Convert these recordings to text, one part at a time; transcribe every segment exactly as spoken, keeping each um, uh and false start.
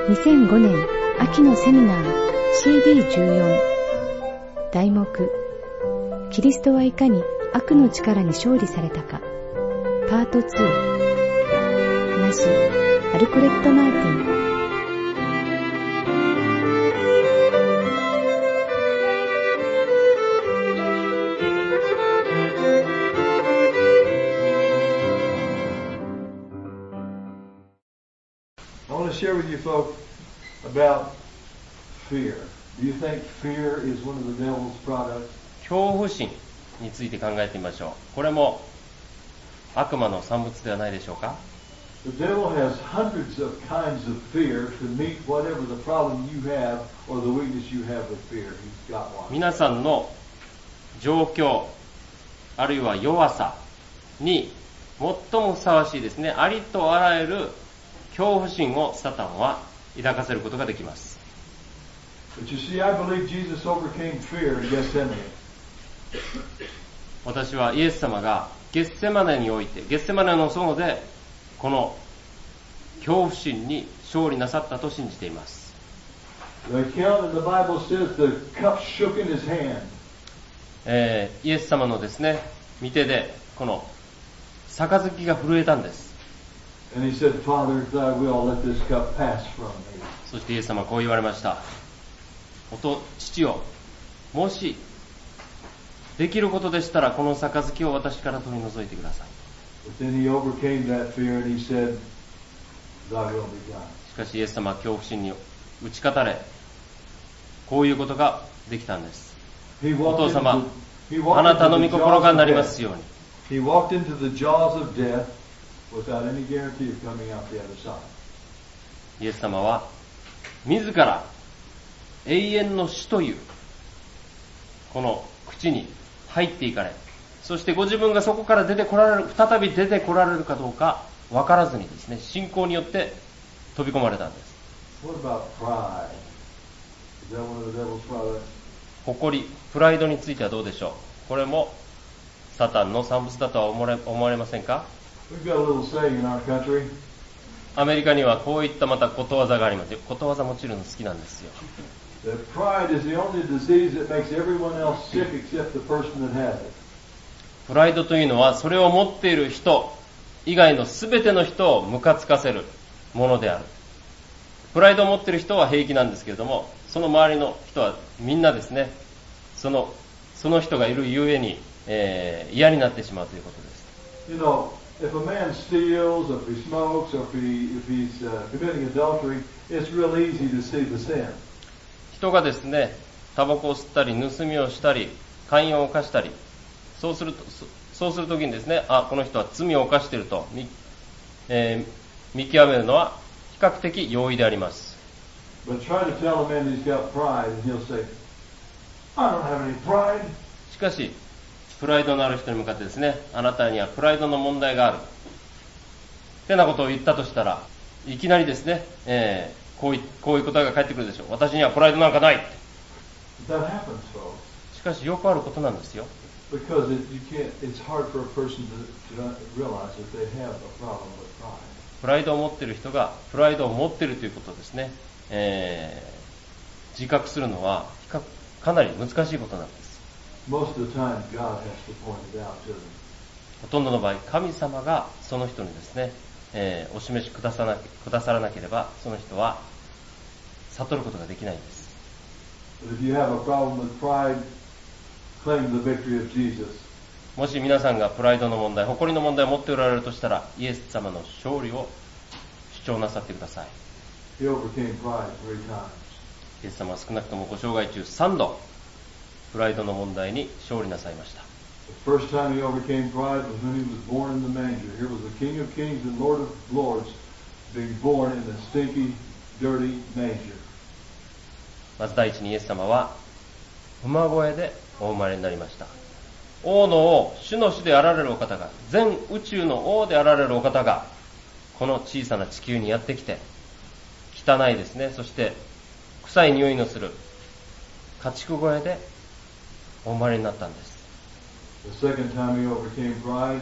にせんごねん秋のセミナー シーディーじゅうよん 題目キリストはいかに悪の力に勝利されたかパートツー話アルフレッド・マーティン I want to share with you folks about fear. Do you think fear is one of the devil's products? 恐怖心について考えてみましょう。これも悪魔の産物ではないでしょうか。 The devil has hundreds of kinds of fear to meet whatever the problem you have or the weakness you have with fear. He's got one. 皆さんの状況あるいは弱さに最もふさわしいですね、ありとあらゆる恐怖心をサタンは抱かせることができます。 But you see, I believe Jesus overcame fear in Gethsemane. 私はイエス様がゲッセマネにおいて、ゲッセマネの園でこの恐怖心に勝利なさったと信じています。 The account in the Bible says the cup shook in his hand. えー、イエス様のですね、御手でこの杯が震えたんです。 And he said, Father, if thy will, let this cup pass from me. そしてイエス様はこう言われました。おと父よ、もしできることでしたらこの杯を私から取り除いてください。 But then he overcame that fear and he said, thy will be done. しかしイエス様は恐怖心に打ち勝たれ、こういうことができたんです。 He お walked 父 into 様、 the, he walked あなたの into 御 the 心 jaws が of なります death. ように。 He walked into the jaws of death without any guarantee of coming out the other side. イエス様は自ら永遠の死というこの口に入っていかれ、そしてご自分がそこから出てこられる、再び出てこられるかどうか分からずにですね、信仰によって飛び込まれたんです。 What about pride? Is that one of the devil's products? 誇り、プライドについてはどうでしょう。これもサタンの産物だとは思われ、思われませんか。 We've got a little saying in our country. アメリカにはこういったまたことわざがありますよ。ことわざもちろん好きなんですよ。 That pride is the only disease that makes everyone else sick except the person that has it. プライドというのはそれを持っている人以外のすべての人をムカつかせるものである。プライドを持っている人は平気なんですけれども、その周りの人はみんなですね、そのその人がいるゆえに、えー、嫌になってしまうということです。 You know, if a man steals, or if he smokes, or if, he, if he's uh, committing adultery, it's real easy to see the sin. 人がですね、タバコを吸ったり盗みをしたり姦淫を犯したり、そうするとそうするときにですね、あ、この人は罪を犯していると見、えー、見極めるのは比較的容易であります。 But try to tell a man he's got pride, and he'll say, I don't have any pride. しかしプライドのある人に向かってですね、あなたにはプライドの問題があるってなことを言ったとしたら、いきなりですね、えーこうい、こういう答えが返ってくるでしょう。私にはプライドなんかない。 That happens, folks. しかしよくあることなんですよ。 Because it, you can't, it's hard for a person to, to realize that they have a problem with pride. プライドを持っている人がプライドを持っているということをですね、えー、自覚するのは比較かなり難しいことなんです。 Most of the time, God has to point it out to them. ほとんどの場合、神様がその人にですね、えー、お示しくださな、くださらなければ、その人は悟ることができないんです。 But if you have a problem with pride, claim the victory of Jesus. もし皆さんがプライドの問題、誇りの問題を持っておられるとしたら、イエス様の勝利を主張なさってください。 He overcame pride three times. イエス様は少なくともご生涯中さんど、プライドの問題に勝利なさいました。 The first time he overcame pride was when he was born in the manger. Here was the King of Kings and Lord of Lords being born in a stinky, dirty manger. まず第一にイエス様は馬小屋でお生まれになりました。王の王、主の主であられるお方が、全宇宙の王であられるお方が、この小さな地球にやってきて、汚いですね、そして臭い匂いのする家畜小屋でお生まれになったんです。 The second time he overcame pride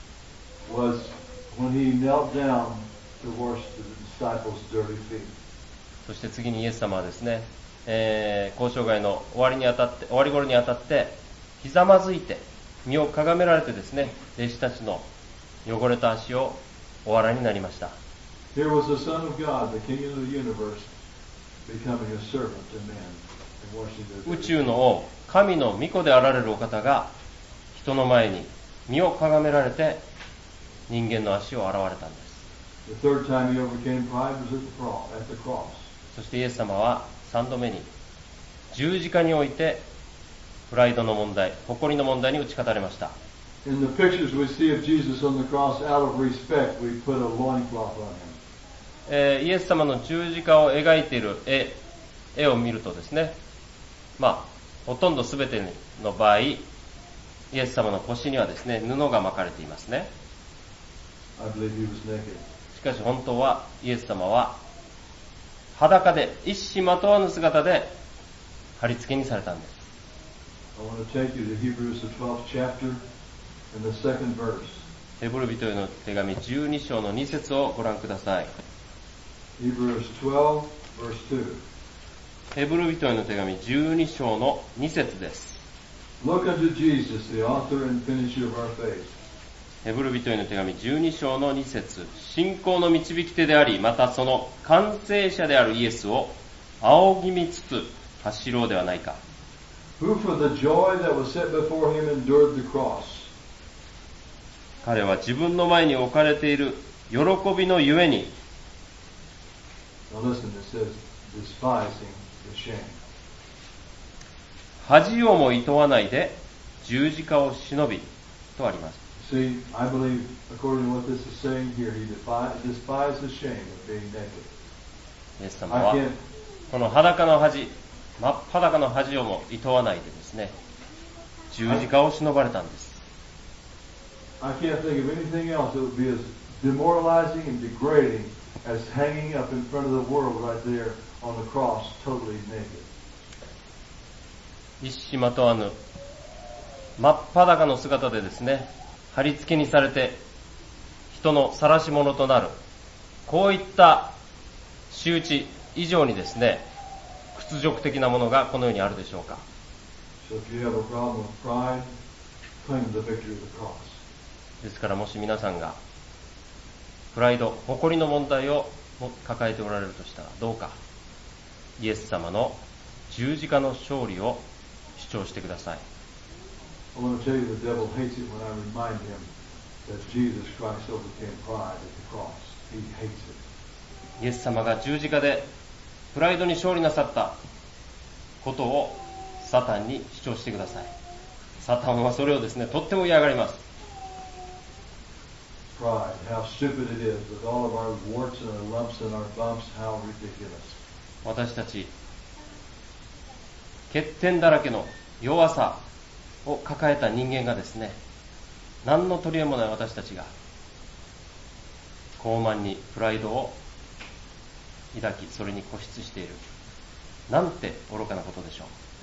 was when he knelt down to wash the disciples' dirty feet. そして次にイエス様はですね、えー、交渉外の終わりにあたって終わり頃にあたってひざまずいて身をかがめられてですね、弟子たちの汚れた足をお洗いになりました。 Here was the Son of God, the King of the universe, becoming a servant to men and washing their feet. 宇宙の王、神の御子であられるお方が人の前に身をかがめられて人間の足を洗われたんです。 The third time he overcame pride was at the cross. At the cross. そしてイエス様は三度目に十字架においてプライドの問題、誇りの問題に打ち勝たれました。 In the pictures we see of Jesus on the cross, out of respect, we put a loincloth on him. えー、イエス様の十字架を描いている 絵, 絵を見るとですね、まあほとんどすべての場合、イエス様の腰にはですね、布が巻かれていますね。 I believe he was naked. しかし本当はイエス様は裸で一糸まとわぬ姿で貼り付けにされたんです。 I want to take you to Hebrews the twelfth chapter and the second verse. ヘブル人への手紙じゅうに章のに節をご覧ください。 Hebrews twelve verse two. ヘブル人への手紙じゅうに章のに節です。 Look unto Jesus, the author and finisher of our faith. ヘブル人への手紙じゅうに章のに節、信仰の導き手であり、またその完成者であるイエスを仰ぎ見つつ走ろうではないか。 Who for the joy that was set before him endured the cross. 彼は自分の前に置かれている喜びのゆえに、 Now listen, it says, despising the shame. 恥をも厭わないで十字架を忍びとあります。 See, I believe, according to what this is saying here, he despised the shame of being naked. イエス様はこの裸の恥、真っ裸の恥をも厭わないでですね、十字架を忍ばれたんです。 I can't think of anything else that would be as demoralizing and degrading as hanging up in front of the world right there on the cross, totally naked. 一糸まとわぬ真っ裸の姿でですね、貼り付けにされて人の晒し者となる、こういった仕打ち以上にですね、屈辱的なものがこの世にあるでしょうか。 So if you have a problem with pride, claim the victory of the cross. ですからもし皆さんがプライド、誇りの問題を抱えておられるとしたら、どうかイエス様の十字架の勝利を主張してください。 I want to tell you the devil hates it when I remind him that Jesus Christ overcame pride at the cross. He hates it. イエス様が十字架でプライドに勝利なさったことをサタンに主張してください。サタンはそれをですね、とっても嫌がります。 Pride, how stupid it is with all of our warts and our lumps and our bumps, how ridiculous. 私たち欠点だらけの弱さを抱えた人間がですね、何の取り柄もない私たちが傲慢にプライドを抱き、それに固執している、なんて愚かなことでしょ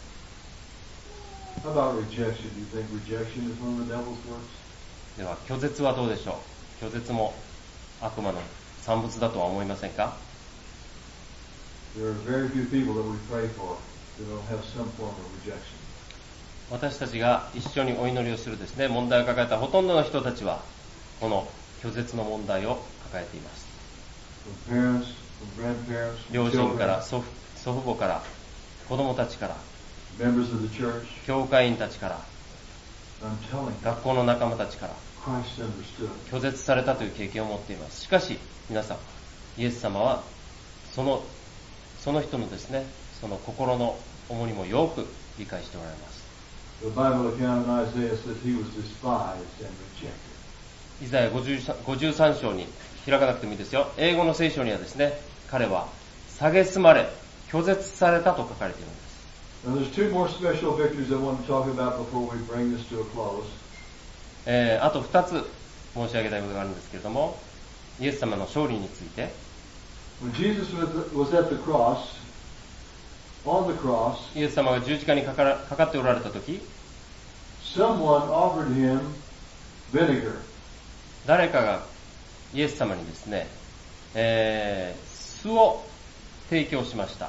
う。 How about rejection? Do you think rejection is one of the devil's works? では拒絶はどうでしょう。拒絶も悪魔の産物だとは思いませんか。 There are very few people that we pray for that don't have some form of rejection. 私たちが一緒にお祈りをするですね、問題を抱えたほとんどの人たちはこの拒絶の問題を抱えています。 From parents, from grandparents, 両 from 親から children, 祖父、祖父母から子供たちから members of the church. 教会員たちから I'm telling you, 学校の仲間たちから Christ understood. 拒絶されたという経験を持っています。しかし皆さん、イエス様はそのその人のですね、その心の重荷もよく理解しておられます。 The Bible account in Isaiah says he was despised and rejected. イザヤごじゅうさん章に開かなくてもいいですよ。英語の聖書にはですね、彼は蔑まれ拒絶されたと書かれているんです。 Now there's two more special victories I want to talk about before we bring this to a close. えー、あとふたつ申し上げたいことがあるんですけれども、イエス様の勝利について。 When Jesus was at the cross, on the cross, イエス様が十字架にか か, かかっておられたとき、 someone offered him vinegar. 誰かがイエス様にですね、えー、酢を提供しました。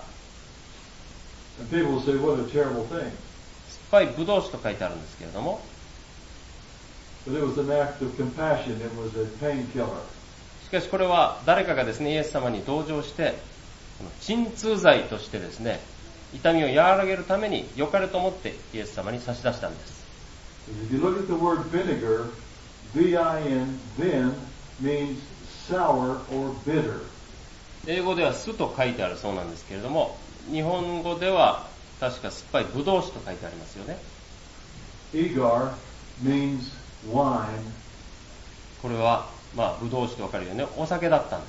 And people will say, what a terrible thing. 酸っぱいブドウ酒と書いてあるんですけれども、 But it was an act of compassion. It was a painkiller. しかしこれは誰かがですね、イエス様に同情して、この鎮痛剤としてですね、痛みを和らげるために良かれと思ってイエス様に差し出したんです。 If you look at the word vinegar, V I N, vin, means sour or bitter. 英語では酢と書いてあるそうなんですけれども、日本語では確か酸っぱいブドウ酒と書いてありますよね。 Egar means wine. これはまあブドウ酒とわかるよね、お酒だったんです。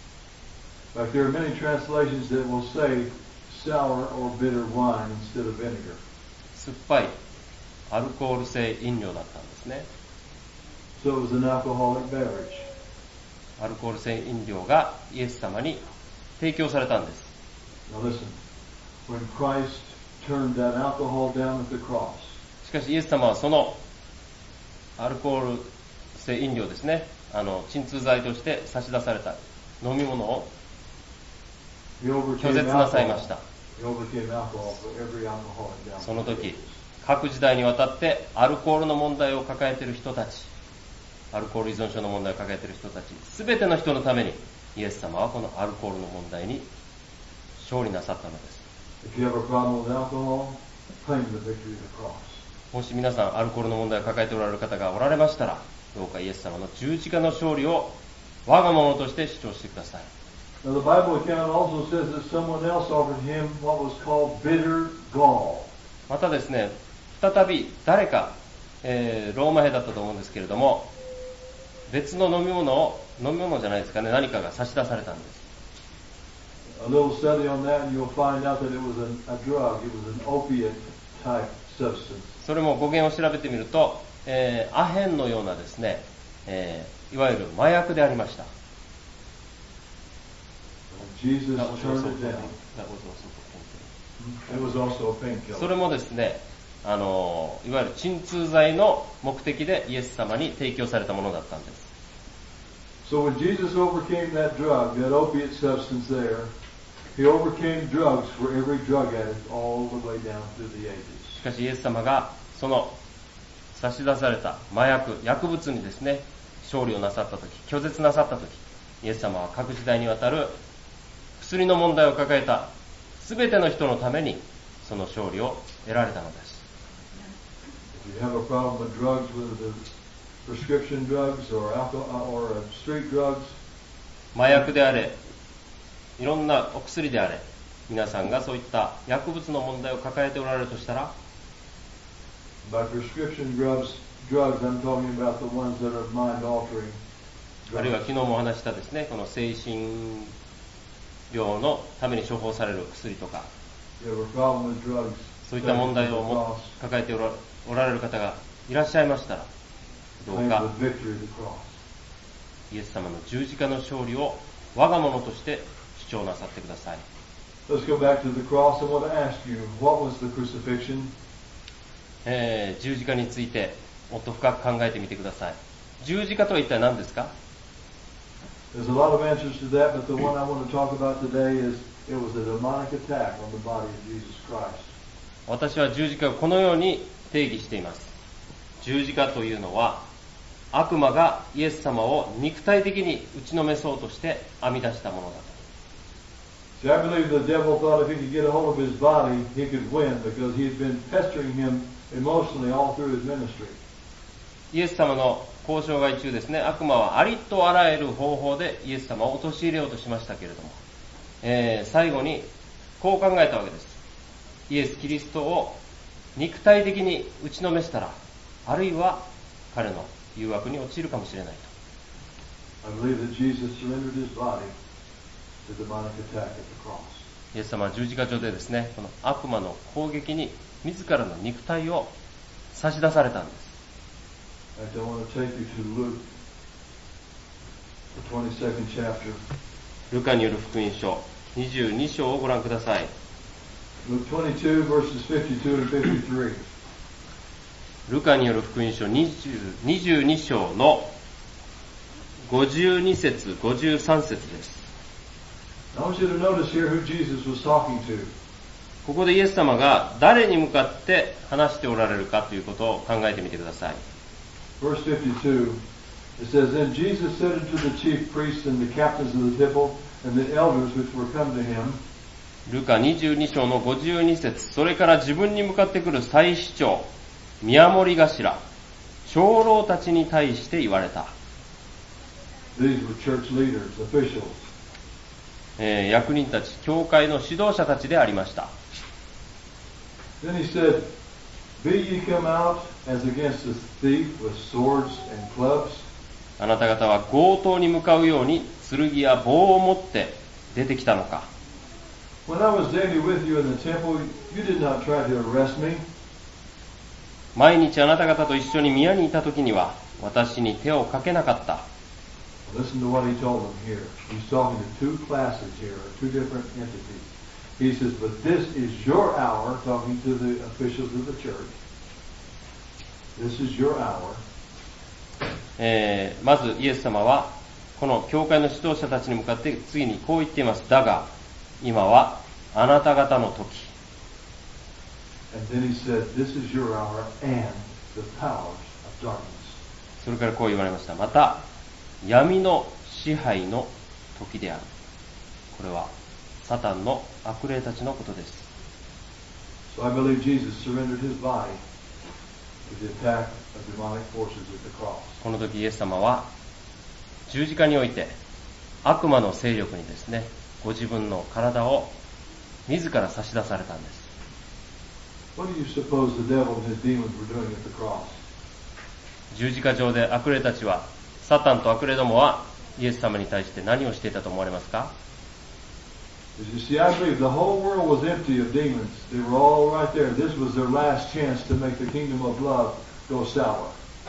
In fact, there are many translations that will say sour or bitter wine instead of vinegar. 酸っぱいアルコール性飲料だったんですね。 So it was an alcoholic beverage. アルコール性飲料がイエス様に提供されたんです。 Now listen, when Christ turned that alcohol down at the cross, しかしイエス様はそのアルコール性飲料ですね、あの鎮痛剤として差し出された飲み物を he overcame 拒絶なさいました。 He overcame alcohol for every alcoholic down その the 時 ages. 各時代にわたってアルコールの問題を抱えている人たち、アルコール依存症の問題を抱えている人たち、すべての人のためにイエス様はこのアルコールの問題に勝利なさったのです。 If you have a problem with alcohol, claim the victory of the cross. もし皆さんアルコールの問題を抱えておられる方がおられましたら、どうかイエス様の十字架の勝利を我が物として主張してください。 Now the Bible account also says that someone else offered him what was called bitter gall. またですね、再び誰か、えー、ローマ兵だったと思うんですけれども、別の飲み物を、飲み物じゃないですかね、何かが差し出されたんです。 A little study on that and you'll find out that it was a, a drug. It was an opiate type substance. それも語源を調べてみると、えー、アヘンのようなですね、えー、いわゆる麻薬でありました。 Jesus turned it down. It was also a painkiller. それもですね、あのいわゆる鎮痛剤の目的でイエス様に提供されたものだったんです。 So when Jesus overcame that drug, that opiate substance there, he overcame drugs for every drug addict all the way down through the ages. しかしイエス様がその差し出された麻薬、薬物にですね、勝利をなさったとき、拒絶なさったとき、イエス様は各時代にわたる薬の問題を抱えたすべての人のためにその勝利を得られたのです。 If you have a problem with drugs, whether they're prescription drugs or alcohol or street drugs, 麻薬であれ、いろんなお薬であれ、皆さんがそういった薬物の問題を抱えておられるとしたら、 by prescription drugs, drugs I'm talking about the ones that are mind-altering あるいは drugs. 昨日もお話したですね、この精神病のために処方される薬とか、 You have a problem with drugs, そういった問題を take it to the も cross, 抱えておら、おられる方がいらっしゃいましたら、どう claim か the victory of the cross. イエス様の十字架の勝利を我が物として主張なさってください。 Let's go back to the cross. I want to ask you, what was the crucifixion? えー、十字架についてもっと深く考えてみてください。十字架とは一体何ですか？ There's a lot of answers to that, but the one I want to talk about today is it was a demonic attack on the body of Jesus Christ. 私は十字架をこのように定義しています。十字架というのは悪魔がイエス様を肉体的に打ちのめそうとして編み出したものだと。 See, I believe the devil thought if he could get a hold of his body, he could win because he had been pestering him emotionally all through his ministry. イエス様の交渉外中ですね、悪魔はありとあらゆる方法でイエス様を陥れようとしましたけれども、えー、最後にこう考えたわけです。イエス・キリストを肉体的に打ちのめしたら、あるいは彼の誘惑に陥るかもしれないと。 I believe that Jesus surrendered his body to demonic attack at the cross. イエス様は十字架上でですね、この悪魔の攻撃に自らの肉体を差し出されたんです。 In fact, I want to take you to Luke, the twenty-second chapter. ルカによる福音書にじゅうに章をご覧ください。 Luke twenty-two, verses fifty-two and fifty-three. ルカによる福音書にじゅうに章のごじゅうに節ごじゅうさん節です。 I want you to notice here who Jesus was talking to. ここでイエス様が誰に向かって話しておられるかということを考えてみてください。 Verse fifty-two, it says, Then Jesus said unto the chief priests and the captains of the temple and the elders which were come to him, ルカにじゅうに章のごじゅうに節、それから自分に向かってくる祭司長、宮守頭、長老たちに対して言われた。 These were church leaders, officials. えー、役人たち、教会の指導者たちでありました。 Then he said, Be ye come out as against a thief with swords and clubs? あなた方は強盗に向かうように剣や棒を持って出てきたのか。 When I was daily with you in the temple, you did not try to arrest me. 毎日あなた方と一緒に宮にいた時には私に手をかけなかった。 Listen to what he told them here. He's talking to two classes here, or two different entities. He says, But this is your hour, talking to the officials of the church. This is your hour. えー、まずイエス様はこの教会の指導者たちに向かって次にこう言っています。だが今はあなた方の時。 And then he said, This is your hour and the powers of darkness. それからこう言われました。また闇の支配の時である。これはサタンの悪霊たちのことです。 So I believe Jesus surrendered his body to the attack of demonic forces at the cross. この時イエス様は十字架において悪魔の勢力にですね、ご自分の体を自ら差し出されたんです。 What do you suppose the devil and his demons were doing at the cross? 十字架上で悪霊たちは、サタンと悪霊どもはイエス様に対して何をしていたと思われますか？ As you see, I believe the whole world was empty of demons. They were all right there. This was their last chance to make the kingdom of love go sour.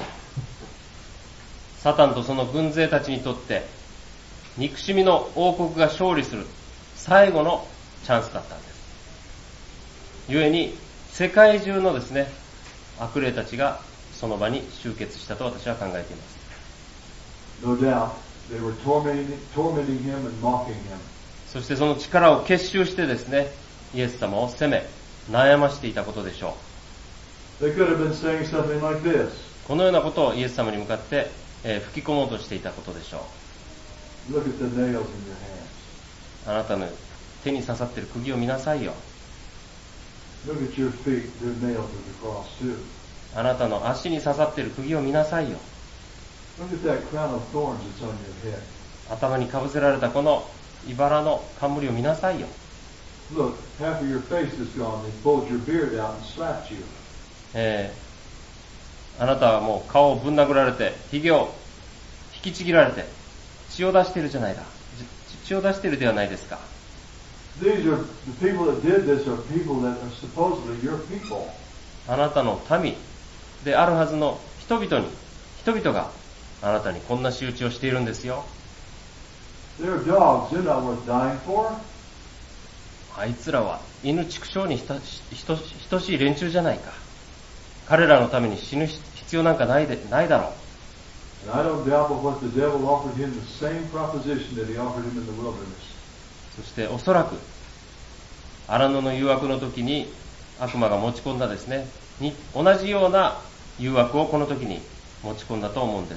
サタンとその軍勢たちにとって憎しみの王国が勝利する最後のチャンスだったんです。故に世界中のですね、悪霊たちがその場に集結したと私は考えています。 No doubt, they were tormenting, tormenting him and mocking him. そしてその力を結集してですね、イエス様を責め、悩ましていたことでしょう。They could have been saying something like this. このようなことをイエス様に向かって、えー、吹き込もうとしていたことでしょう。 Look at the nails in your hands. あなたの手に刺さっている釘を見なさいよ。 Look at your feet. They're nailed to the cross too. あなたの足に刺さっている釘を見なさいよ。 Look at that crown of thorns that's on your head. 頭にかぶせられたこの茨の冠を見なさいよ。 Look, half of your face is gone. They pulled your beard out and slapped you. えー、あなたはもう顔をぶん殴られて、髭を引きちぎられて、血を出しているじゃないか。血を出しているではないですか。 These are the people that did this are people that are supposedly your people. あなたの民であるはずの人々に、人々があなたにこんな仕打ちをしているんですよ。 They're dogs. They're not worth dying for. あいつらは犬畜生に等しい連中じゃないか。彼らのために死ぬ必要なんかないで、ないだろう。 And I don't doubt but what the devil offered him the same proposition that he offered him in the wilderness. そしておそらく荒野の誘惑の時に悪魔が持ち込んだですね、に同じような誘惑をこの時に持ち込んだと思うんです。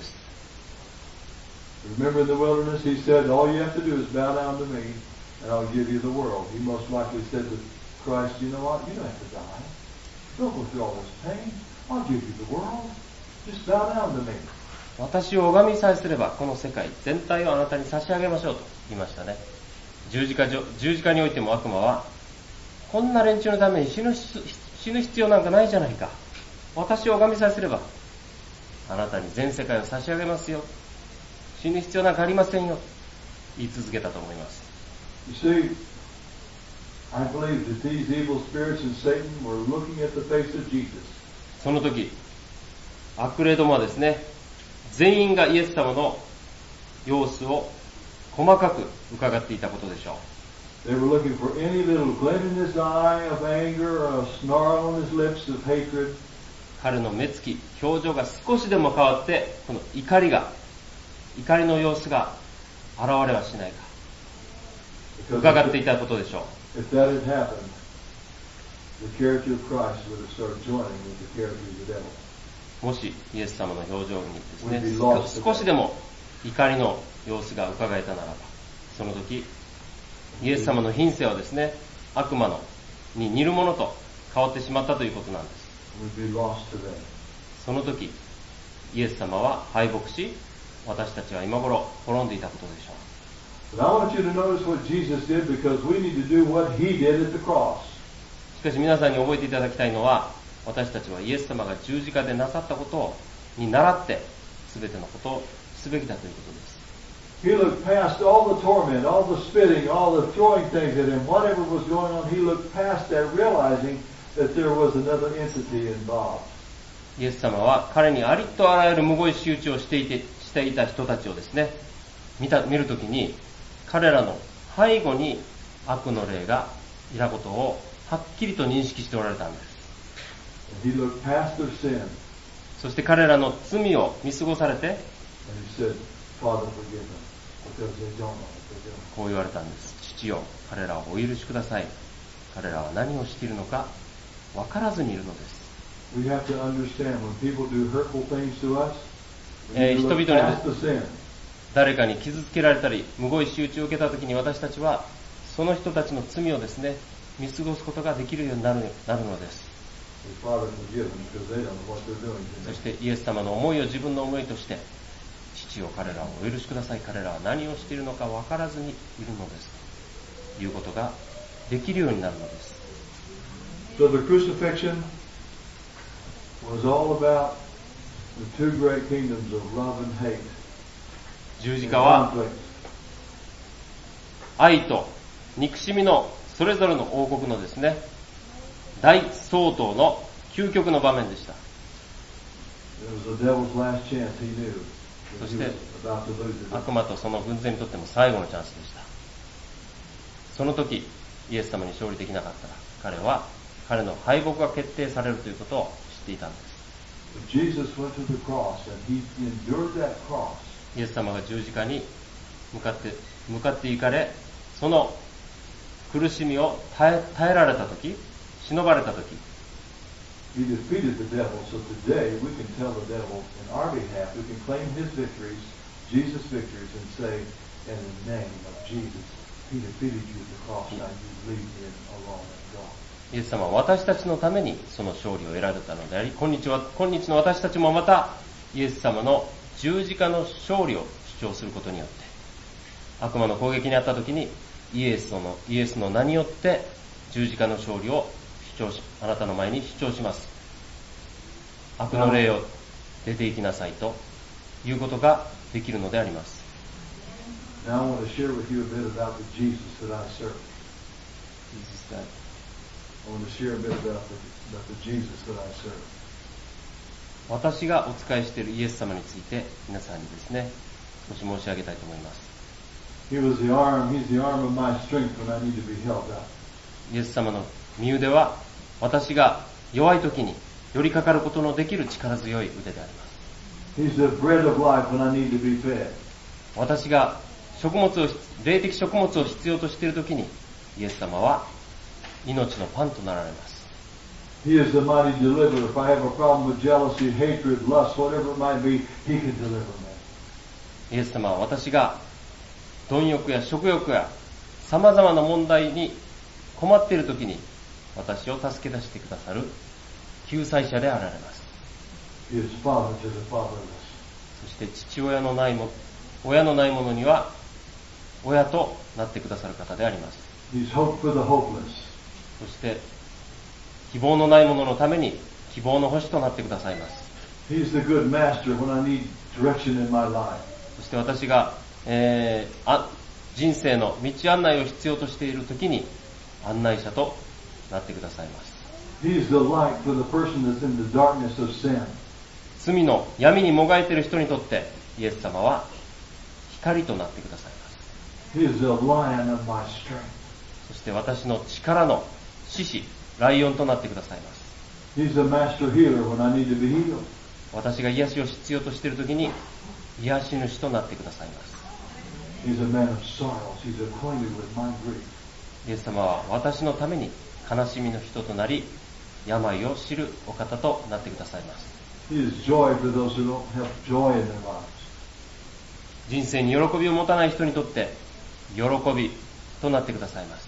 Remember in the wilderness he said, all you have to do is bow down to me and I'll give you the world. He most likely said to Christ, you know what, you don't have to die. Don't go through all this pain. I'll give you the world. Just bow down to me. 私を拝みさえすればこの世界全体をあなたに差し上げましょうと言いましたね。十字架上、十字架においても悪魔はこんな連中のために死ぬ、死ぬ必要なんかないじゃないか。私を拝みさえすればあなたに全世界を差し上げますよ。死ぬ必要なんかありませんよ。言い続けたと思います。 You see, I believe that these evil spirits and Satan were looking at the face of Jesus. その時、悪霊どもはですね、全員がイエス様の様子を細かく伺っていたことでしょう。 They were looking for any little glint in his eye of anger or a snarl on his lips of hatred. 彼の目つき、表情が少しでも変わって、この怒りが、怒りの様子が現れはしないか。 伺っていたことでしょう。 If that had happened, the character of Christ would have started joining with the character of the devil. もしイエス様の表情にですね Would be lost 少しでも怒りの様子が伺えたならば、その時イエス様の品性はですね悪魔のに似るものと変わってしまったということなんです。 Would be lost today. その時イエス様は敗北し、私たちは今頃滅んでいたことでしょう。 But I want you to notice what Jesus did, because we need to do what he did at the cross. しかし皆さんに覚えていただきたいのは、私たちはイエス様が十字架でなさったことに倣って全てのことをすべきだということです。 He looked past all the torment, all the spitting, all the throwing things at him, whatever was going on. He looked past that, realizing that there was another entity involved. イエス様は彼にありとあらゆるむごい仕打ちをしていてしていた人たちをですね見た見るときに、彼らの背後に悪の霊がいたことをはっきりと認識しておられたんです。 And he looked past their sin, そして彼らの罪を見過ごされて and he said, Father, forgive them, because they don't know what they're doing. こう言われたんです。父よ、彼らをお許しください。彼らは何をしているのか分からずにいるのです。 We have to understand when people do hurtful things to us, we え need ー to 人 look 々に past the sin. 誰かに傷つけられたりむごい仕打ちを受けたときに、私たちはその人たちの罪をですね見過ごすことができるようになる、なるのです。 Say, Father, forgive them, because they don't know what they're doing to そ me. してイエス様の思いを自分の思いとして、父よ、彼らをお許しください。彼らは何をしているのか分からずにいるのですということができるようになるのです。 So the crucifixion was all about the two great kingdoms of love and hate. 十字 and 架は conflict. 愛と憎しみのそれぞれの王国のですね大相当の究極の場面でした。 It was the devil's last chance. He knew that he そして was about to lose it. 悪魔とその軍勢にとっても最後のチャンスでした。その時イエス様に勝利できなかったら、彼は彼の敗北が決定されるということを知っていたんです。 But Jesus went to the cross, and he endured that cross. イエス様が十字架に向かって向かっていかれ、その苦しみを耐え、耐えられた時、忍ばれた時、 He defeated the devil. So today we can tell the devil in our behalf, we can claim his victories, Jesus' victories, and say, in the name of Jesus, he defeated you at the cross, now you leave him alone and go. イエス様は私たちのためにその勝利を得られたのであり、今日は今日の私たちもまたイエス様の十字架の勝利を主張することによって、悪魔の攻撃にあった時にイエスのイエスの名によって十字架の勝利を主張し、あなたの前に主張します。悪の霊を出て行きなさいということができるのであります。 Now I want to share with you a bit about the Jesus that I serve. I want to share a bit about the, about the Jesus that I serve. 私がお仕えしているイエス様について皆さんにですね少し申し上げたいと思います。 He was the arm, he's the arm of my strength when I need to be held up. イエス様の身腕は私が弱い時に寄りかかることのできる力強い腕であります。 He's the bread of life when I need to be fed. 私が食物を霊的食物を必要としている時にイエス様は命のパンとなられます。 He is the mighty deliverer. If I have a problem with jealousy, hatred, lust, whatever it might be, he can deliver me. イエス様は私が貪欲や食欲や様々な問題に困っている時に私を助け出してくださる救済者であられます。 He is father to the fatherless. そして父親のないも親のない者には親となってくださる方であります。 He's hope for the hopeless. そして希望のない者のために希望の星となってくださいます。 He's the good master when I need direction in my life. そして私が、えー、あ人生の道案内を必要としている時に案内者となってくださいます。 He's the light for the person that's in the darkness of sin. 罪の闇にもがいている人にとってイエス様は光となってくださいます。 He is the lion of my strength. そして私の力の獅子、ライオンとなってくださいます。 He's the master healer when I need to be healed. 私が癒しを必要としている時に癒し主となってくださいます。 He's a man of sorrows. He's acquainted with my grief. イエス様は私のために悲しみの人となり、病を知るお方となってくださいます。 He is joy for those who don't have joy in their lives. 人生に喜びを持たない人にとって喜びとなってくださいます。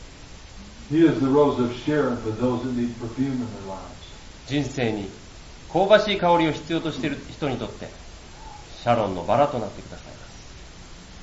He is the rose of Sharon for those that need perfume in their lives. 人生に香ばしい香りを必要としている人にとってシャロンのバラとなってくださいます。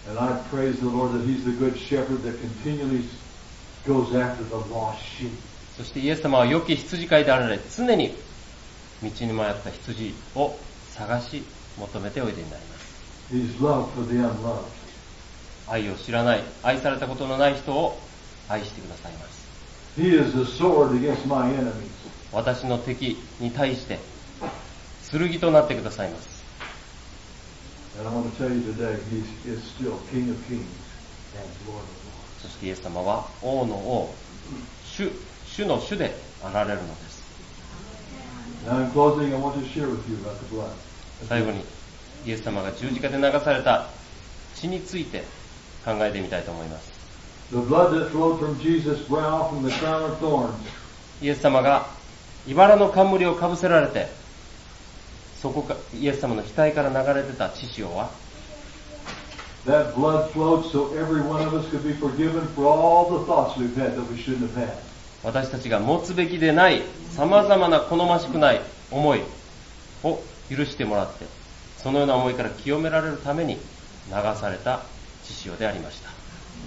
And I praise the Lord that He's the good shepherd that continually goes after the lost sheep. そしてイエス様は良き羊飼いであられ、常に道に迷った羊を探し求めておいでになります。 He's love for the unloved. 愛を知らない、愛されたことのない人を愛してくださいます。 He is the sword against my enemies. 私の敵に対して剣となってくださいます。 And I want to tell you today, He is still King of Kings and Lord of Lords. そしてイエス様は王の王、主、主の主であられるのです。 Now in closing, I want to share with you about the blood. 最後にイエス様が十字架で流された血について考えてみたいと思います。 The blood that flowed from Jesus' brow from the crown of thorns. イエス様が茨の冠をかぶせられて、そこかイエス様の額から流れてた血潮は、 That blood flowed so every one of us could be forgiven for all the thoughts we've had that we shouldn't have had. 私たちが持つべきでない様々な好ましくない思いを許してもらって、そのような思いから清められるために流された血潮でありました。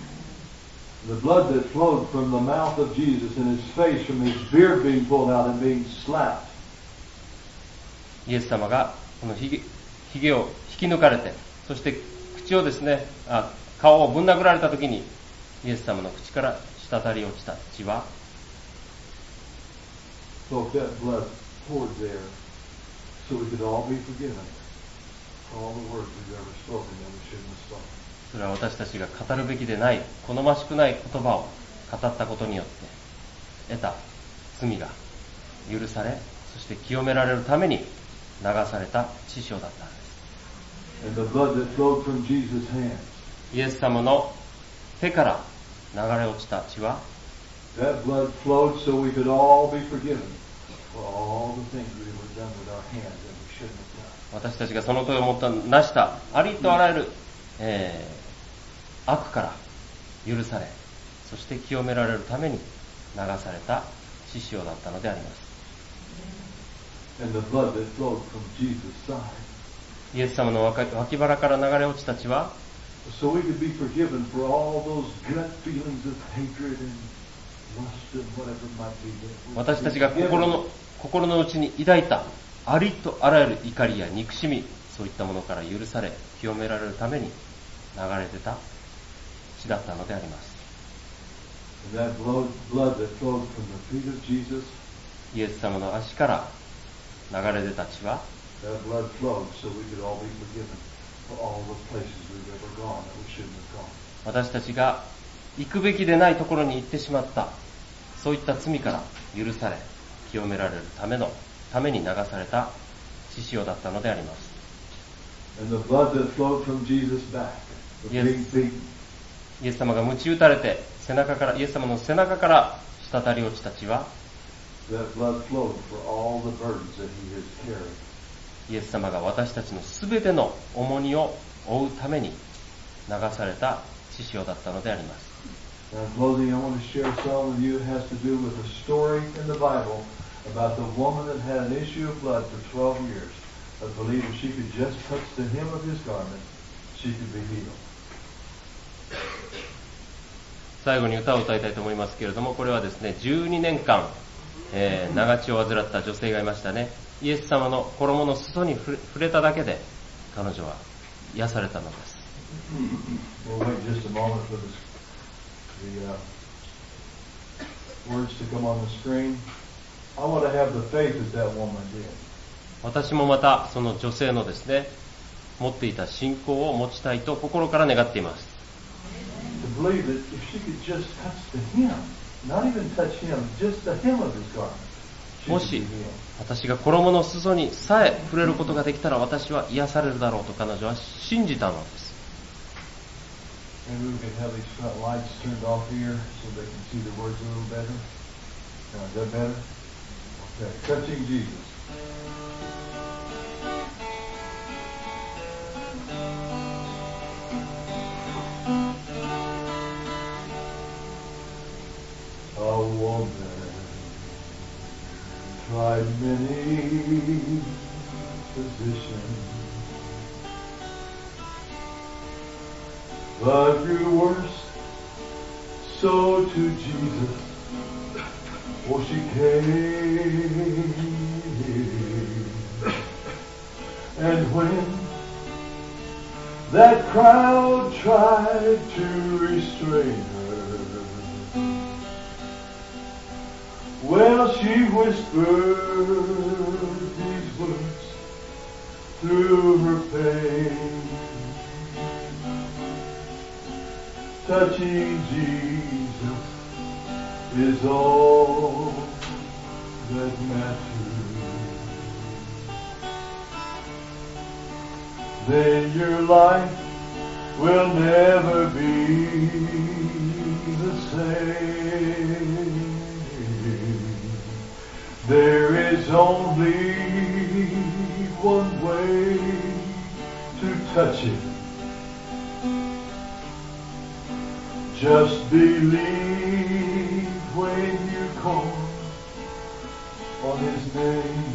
The blood that flowed from the mouth of Jesus and His face, from His beard being pulled out and being slapped. イエス様がこのひげ、ひげを引き抜かれて、そして口をですね、あ、顔をぶん殴られたときに、イエス様の口から滴り落ちた血は、 So if that blood poured there, so we could all be forgiven for all the words we've ever spoken that we shouldn't have spoken. それは私たちが語るべきでない、好ましくない言葉を語ったことによって得た罪が許され、そして清められるために流された血潮だったんです。 And the blood that flowed from Jesus' hands. イエス様の手から流れ落ちた血は、 That blood flowed so we could all be forgiven for all the things we were done with our hands that we shouldn't have done. 私たちがその問いをもったなしたありとあらゆる、えー、悪から許され、そして清められるために流された血潮だったのであります。 And the blood that flowed from Jesus' side. イエス様の脇腹から流れ落ちた血は、 So we could be forgiven for all those gut feelings of hatred and lust and whatever it might be. 私たちが心の心の内に抱いたありとあらゆる怒りや憎しみ、そういったものから許され清められるために流れてた血だったのであります。 And that blood, blood that flowed from the feet of Jesus. イエス様の足から流れ出た血は、 That blood flowed so we could all be forgiven for all the places we've ever gone that we shouldn't have gone. 私たちが行くべきでないところに行ってしまった、そういった罪から許され清められるためのために流された血潮だったのであります。 And the blood that flowed from Jesus' back, the Yes. being beaten. イエス様が鞭打たれて背中からイエス様の背中から滴り落ちた血は、 That blood flowed for all the burdens that He has carried. イエス様が私たちのすべての重荷を負うために流された血潮だったのであります。 Now, in closing, I want to share some with you. It has to do with a story in the Bible about the woman that had an issue of blood for twelve years, but believed if she could just touch the hem of His garment, she could be healed. 最後に歌を歌いたいと思いますけれども、これはですね、じゅうにねんかん、えー、長血を患った女性がいましたね。イエス様の衣の裾に触れただけで彼女は癒されたのです。 We'll wait just a moment for this, the uh, words to come on the screen. I want to have the faith that that woman did. 私もまたその女性のですね、持っていた信仰を持ちたいと心から願っています。 To believe that if she could just touch the hem, not even touch him, just the hem of his garment, she も could し be healed. 私が衣の裾にさえ触れることができたら私は癒されるだろうと彼女は信じたのです。 Maybe we can have these front lights turned off here so they can see the words a little better. Now, is that better? Okay. Touching Jesus. A woman tried many physicians, but grew worse. So to Jesus, oh, she came. And when that crowd tried to restrain her, well, she whispered these words through her pain. Touching Jesus is all that matters. Then your life will never be the same. There is only one way to touch it. Just believe when you call on His name.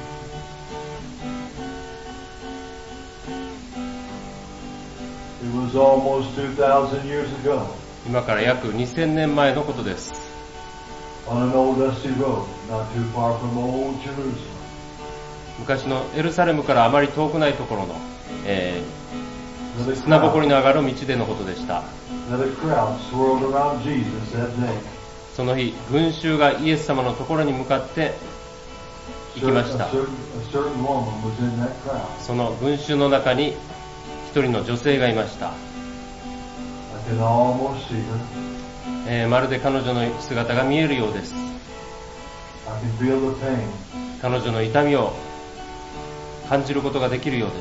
It was almost two thousand years ago. 今から約にせんねんまえのことです。 On an old dusty road, not too far from old Jerusalem. 昔のエルサレムからあまり遠くないところの、えー、砂ぼこりの上がる道でのことでした。その日、群衆がイエス様のところに向かって行きました。その群衆の中に一人の女性がいました。えー、まるで彼女の姿が見えるようです。彼女の痛みを感じることができるようです。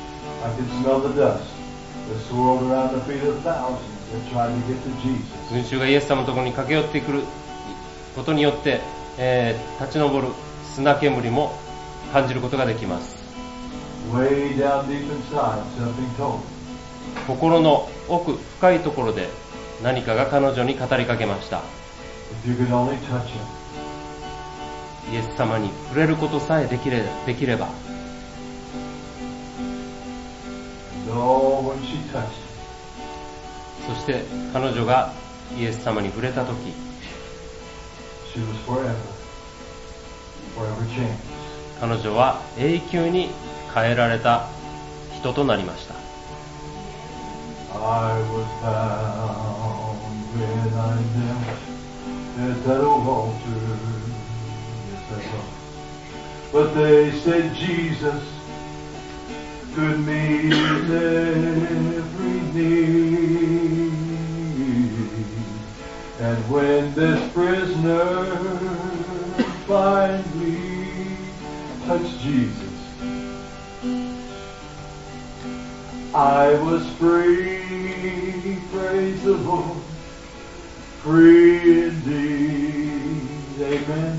群衆がイエス様のところに駆け寄ってくることによって、えー、立ち上る砂煙も感じることができます。心の奥深いところで何かが彼女に語りかけました。イエス様に触れることさえできれ、できれば。そして彼女がイエス様に触れたとき、彼女は永久に変えられた人となりました。I was bound when I knelt at that old altar. Yes, I was. But they said Jesus could meet every need. And when this prisoner finally touched Jesus, I was free, praise the Lord, free indeed, amen.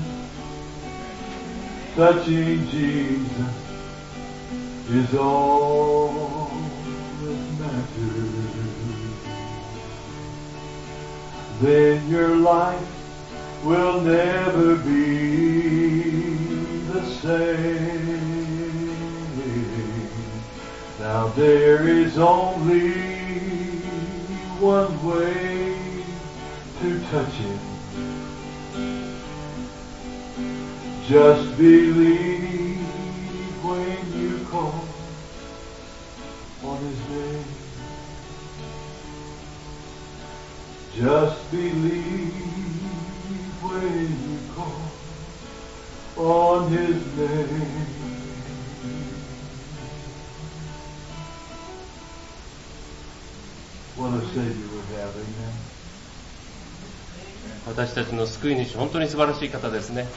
Touching Jesus is all that matters. Then your life will never be the same. Now there is only one way to touch it. Just believe when you call on His name. Just believe when you call on His name. What a Savior we have, amen. 私たちの救い主、本当に素晴らしい方ですね。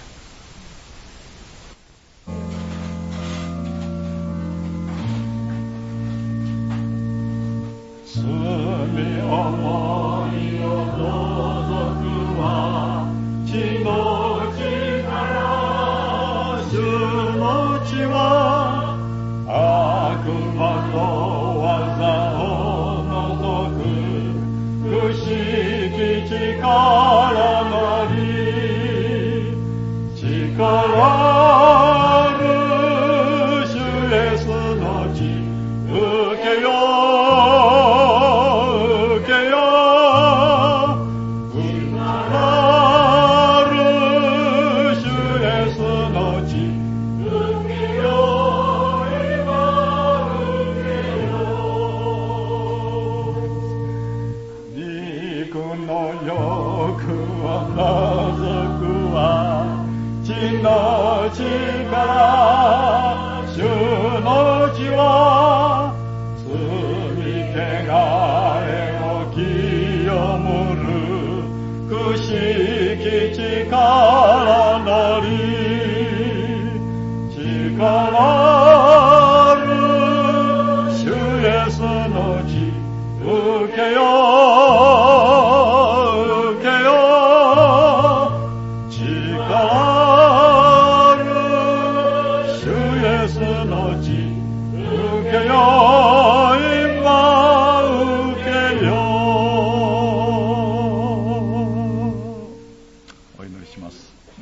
Son 思いを除くは血の力、主の血は悪魔と技を除く不思議力なり、力ある主イエスの血受けよ受けよ、力ある主イエスの血受けよ、今受けよ。肉の欲を除くは血の力、主の血は罪汚れを清むる不思議力なり、力ある主イエスの血受けよ受けよ、力ある主イエスの血受けよ、今受けよ。お祈りします。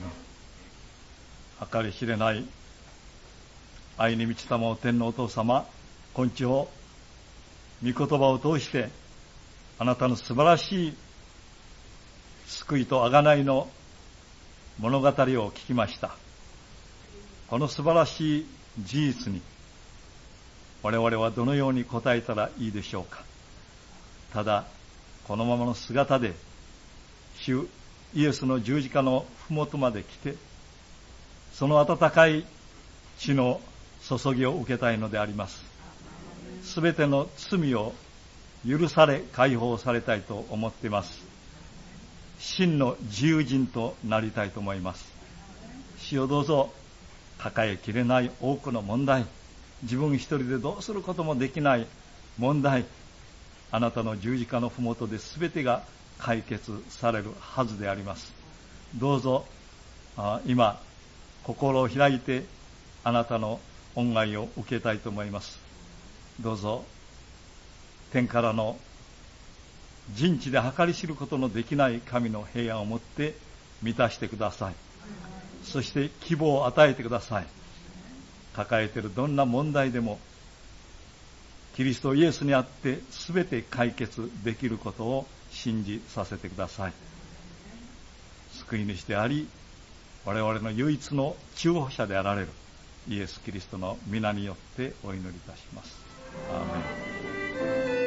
計り知れない愛に満ちたも天のお父様、今日御言葉を通してあなたの素晴らしい救いと贖いの物語を聞きました。この素晴らしい事実に我々はどのように答えたらいいでしょうか。ただこのままの姿で主イエスの十字架のふもとまで来て、その温かい血の注ぎを受けたいのであります。すべての罪を許され解放されたいと思っています。真の自由人となりたいと思います。主よどうぞ、抱えきれない多くの問題、自分一人でどうすることもできない問題、あなたの十字架のふもとで全てが解決されるはずであります。どうぞ今心を開いてあなたの恩愛を受けたいと思います。どうぞ天からの人知で計り知ることのできない神の平安をもって満たしてください。そして希望を与えてください。抱えているどんな問題でもキリストイエスにあって全て解決できることを信じさせてください。救い主であり我々の唯一の中保者であられるイエス・キリストの皆によってお祈りいたします。アーメン。